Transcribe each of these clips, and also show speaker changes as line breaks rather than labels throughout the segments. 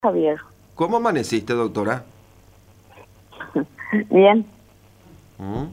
Javier.
¿Cómo amaneciste, doctora?
Bien,
¿Mm?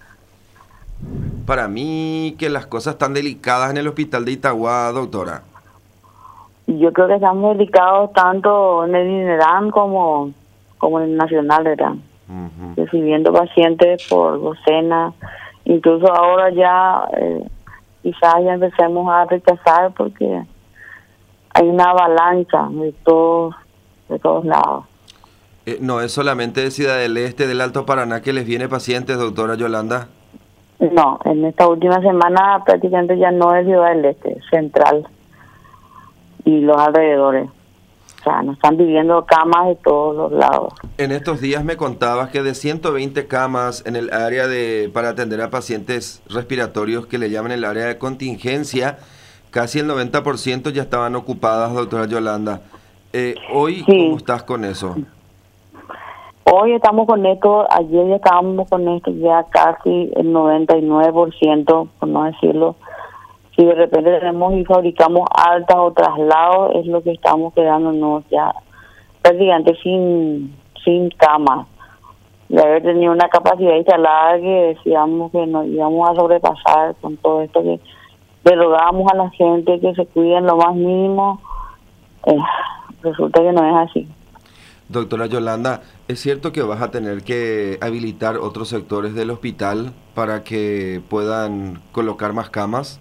Para mí que las cosas están delicadas en el hospital de Itagua, doctora.
yo creo que estamos dedicados tanto en el Dinerán como en el Nacional, ¿verdad?
Ujú.
Recibiendo pacientes por docenas, incluso ahora ya quizás ya empecemos a rechazar porque hay una avalancha de todos lados.
No es solamente de Ciudad del Este, del Alto Paraná que les viene pacientes, doctora Yolanda.
No, en esta última semana prácticamente ya no es Ciudad del Este, Central y los alrededores. O sea, nos están pidiendo camas de todos los lados.
En estos días me contabas que de 120 camas en el área para atender a pacientes respiratorios que le llaman el área de contingencia, casi el 90% ya estaban ocupadas, doctora Yolanda. Hoy, ¿cómo
Sí,
estás con eso?
hoy estamos con esto, ayer ya estábamos con esto ya casi el 99%, por no decirlo. Si de repente tenemos y fabricamos altas o traslados, es lo que estamos quedándonos ya prácticamente sin camas. De haber tenido una capacidad instalada que decíamos que nos íbamos a sobrepasar con todo esto, que le rogábamos a la gente que se cuiden lo más mínimo, eh, resulta que no es así.
Doctora Yolanda, ¿es cierto que vas a tener que habilitar otros sectores del hospital para que puedan colocar más camas?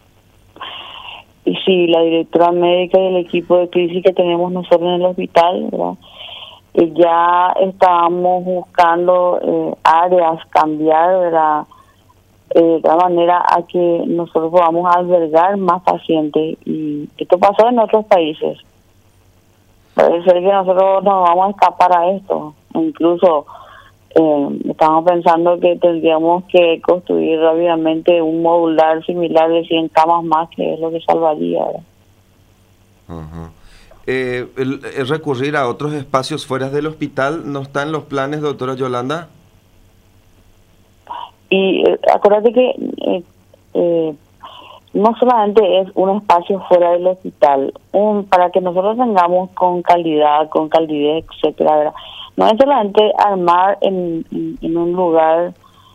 Y sí, la directora médica y el equipo de crisis que tenemos nosotros en el hospital, ¿verdad? Ya estábamos buscando áreas, cambiar, ¿verdad? De tal manera a que nosotros podamos albergar más pacientes. Y esto pasó en otros países. Parece ser que nosotros nos vamos a escapar a esto. Incluso estamos pensando que tendríamos que construir rápidamente un modular similar de 100 camas más, que es lo que salvaría, ¿verdad?
Ajá. El recurrir a otros espacios fuera del hospital no está en los planes, doctora Yolanda.
Y acuérdate que eh, no solamente es un espacio fuera del hospital, para que nosotros tengamos con calidad, con calidez, etcétera, ¿verdad? No es solamente armar en un lugar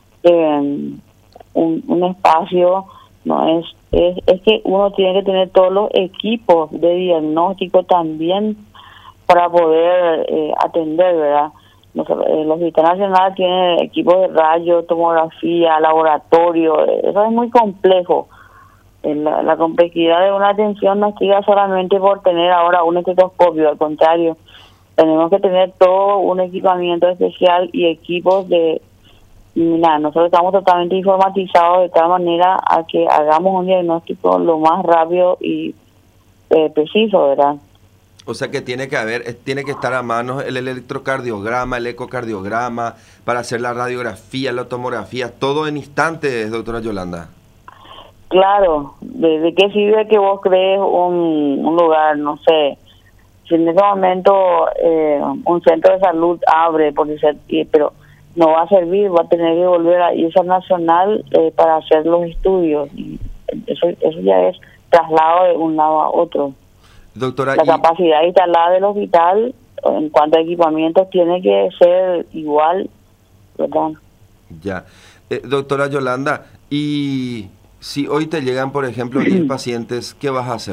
un espacio, no es que uno tiene que tener todos los equipos de diagnóstico también para poder atender, ¿verdad? El Hospital Nacional tiene equipos de radio, tomografía, laboratorio, eso es muy complejo. La complejidad de una atención no llega solamente por tener ahora un estetoscopio, al contrario, tenemos que tener todo un equipamiento especial y equipos mira, nosotros estamos totalmente informatizados de tal manera a que hagamos un diagnóstico lo más rápido y preciso, ¿verdad?
O sea que tiene que estar a mano el electrocardiograma, el ecocardiograma, para hacer la radiografía, la tomografía, todo en instantes, doctora Yolanda.
Claro, ¿de qué sirve que vos crees un lugar, no sé, si en ese momento un centro de salud abre, pero no va a servir, va a tener que volver a irse al nacional para hacer los estudios. Y eso ya es traslado de un lado a otro.
Doctora,
La capacidad instalada del hospital en cuanto a equipamientos tiene que ser igual, ¿verdad?
ya. Doctora Yolanda, y si hoy te llegan, por ejemplo, 10 pacientes, ¿qué vas a hacer?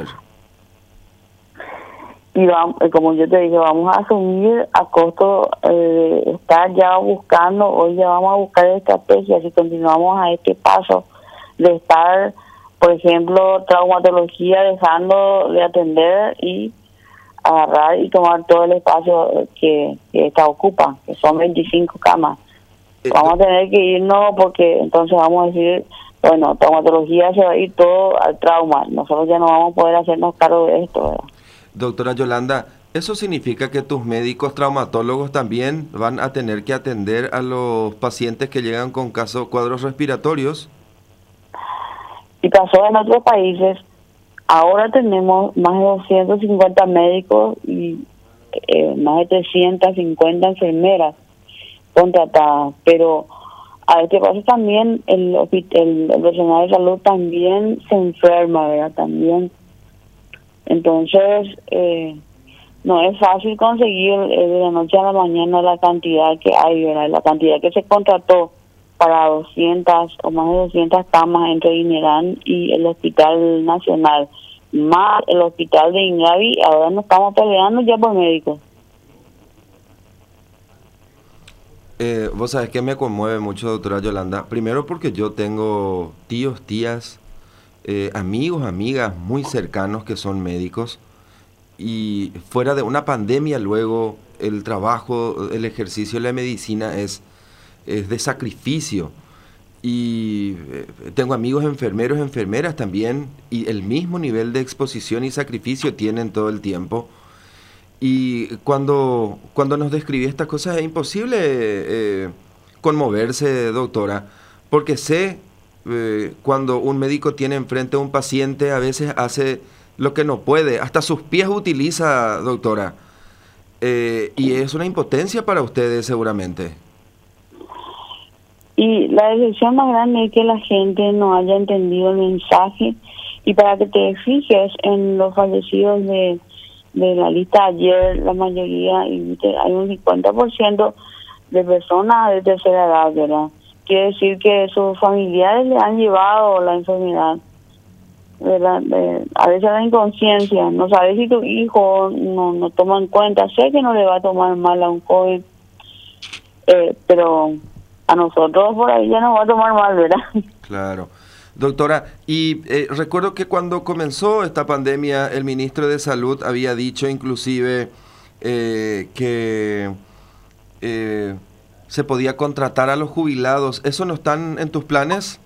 Y vamos, como yo te dije, vamos a asumir a costo estar ya buscando, hoy ya vamos a buscar estrategias si continuamos a este paso de estar, por ejemplo, traumatología dejando de atender y agarrar y tomar todo el espacio que esta ocupa, que son 25 camas.
Eh,
Vamos
do-
a tener que irnos porque entonces vamos a decir, bueno, traumatología se va a ir todo al trauma, nosotros ya no vamos a poder hacernos cargo de esto, ¿verdad?
Doctora Yolanda, ¿eso significa que tus médicos traumatólogos también van a tener que atender a los pacientes que llegan con cuadros respiratorios?
Y pasó en otros países. Ahora tenemos más de 250 médicos y más de 350 enfermeras contratadas, pero a este paso también el personal de salud también se enferma, ¿verdad? También. Entonces, no es fácil conseguir de la noche a la mañana la cantidad que hay, ¿verdad? La cantidad que se contrató para 200 o más de 200 camas entre Inerán y el Hospital Nacional, más el Hospital de Ingavi. Ahora nos estamos peleando ya por médicos.
Vos sabés que me conmueve mucho, doctora Yolanda. Primero porque yo tengo tíos, tías, amigos, amigas muy cercanos que son médicos, y fuera de una pandemia luego el trabajo, el ejercicio de la medicina es de sacrificio. Y tengo amigos enfermeros, enfermeras también, y el mismo nivel de exposición y sacrificio tienen todo el tiempo. Y cuando nos describí estas cosas es imposible conmoverse, doctora, porque sé cuando un médico tiene enfrente a un paciente, a veces hace lo que no puede, hasta sus pies utiliza, doctora, y es una impotencia para ustedes seguramente.
Y la decepción más grande es que la gente no haya entendido el mensaje. Y para que te fijes en los fallecidos de la lista ayer, la mayoría, hay un 50% de personas de tercera edad, ¿verdad? Quiere decir que sus familiares le han llevado la enfermedad, ¿verdad? A veces la inconsciencia, no sabes si tu hijo no toma en cuenta, sé que no le va a tomar mal a un joven, pero a nosotros por ahí ya nos va a tomar mal, ¿verdad?
Claro. Doctora, y recuerdo que cuando comenzó esta pandemia, el ministro de Salud había dicho inclusive que se podía contratar a los jubilados. ¿Eso no están en tus planes?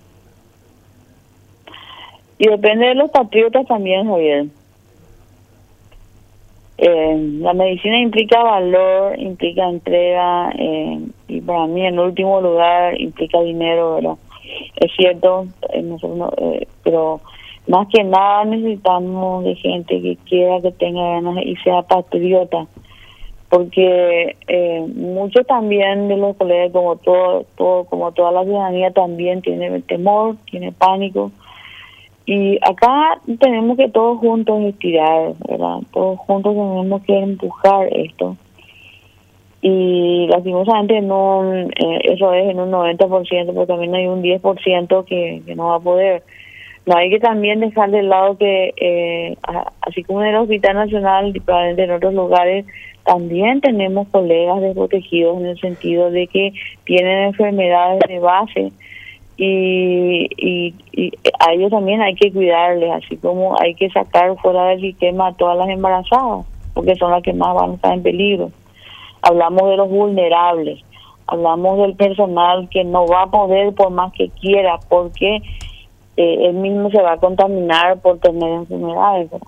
Y depende de los patriotas también, Javier. La medicina implica valor, implica entrega, y para mí en último lugar implica dinero, ¿verdad? Es cierto, nosotros pero más que nada necesitamos de gente que quiera, que tenga ganas y sea patriota, porque muchos también de los colegas, como como toda la ciudadanía, también tiene temor, tiene pánico. Y acá tenemos que todos juntos estirar, ¿verdad? Todos juntos tenemos que empujar esto. Y lastimosamente no, eso es en un 90%, pero también hay un 10% que no va a poder. No hay que también dejar de lado que, así como en el Hospital Nacional y probablemente en otros lugares, también tenemos colegas desprotegidos en el sentido de que tienen enfermedades de base. Y a ellos también hay que cuidarles, así como hay que sacar fuera del sistema a todas las embarazadas, porque son las que más van a estar en peligro. Hablamos de los vulnerables, hablamos del personal que no va a poder por más que quiera, porque él mismo se va a contaminar por tener enfermedades, ¿verdad?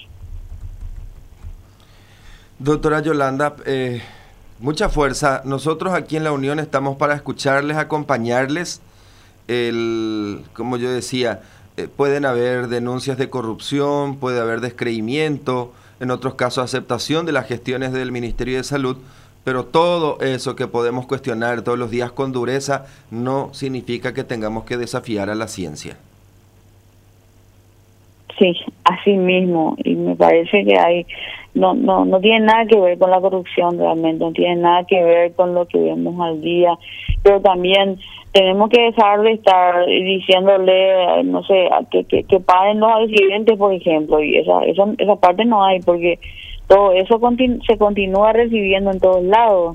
Doctora Yolanda, mucha fuerza. Nosotros aquí en la Unión estamos para escucharles, acompañarles. Como yo decía, pueden haber denuncias de corrupción, puede haber descreimiento, en otros casos aceptación de las gestiones del Ministerio de Salud, pero todo eso que podemos cuestionar todos los días con dureza no significa que tengamos que desafiar a la ciencia.
Sí, así mismo, y me parece que no tiene nada que ver con la corrupción realmente, no tiene nada que ver con lo que vemos al día, pero también tenemos que dejar de estar diciéndole, no sé, que paren los accidentes, por ejemplo, y esa parte no hay, porque todo eso se continúa recibiendo en todos lados.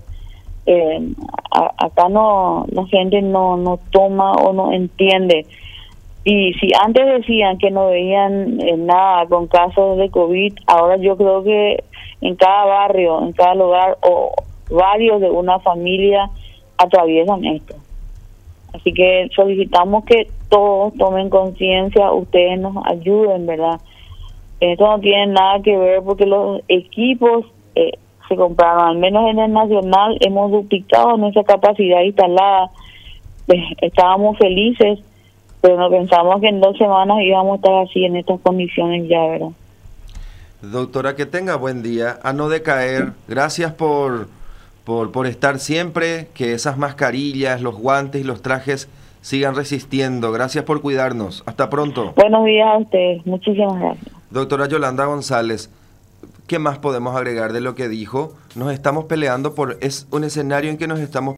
Acá la gente no toma o no entiende. Y si antes decían que no veían nada con casos de COVID, ahora yo creo que en cada barrio, en cada lugar o varios de una familia atraviesan esto. Así que solicitamos que todos tomen conciencia, ustedes nos ayuden, ¿verdad? Esto no tiene nada que ver porque los equipos se compraron, al menos en el Nacional hemos duplicado nuestra capacidad instalada. Estábamos felices, pero no pensamos que en 2 semanas íbamos a estar así en estas condiciones ya, ¿verdad?
Doctora, que tenga buen día, a no decaer. Gracias por estar siempre, que esas mascarillas, los guantes y los trajes sigan resistiendo. Gracias por cuidarnos. Hasta pronto.
Buenos días a ustedes. Muchísimas gracias.
Doctora Yolanda González, ¿Qué más podemos agregar de lo que dijo? Nos estamos peleando es un escenario en que nos estamos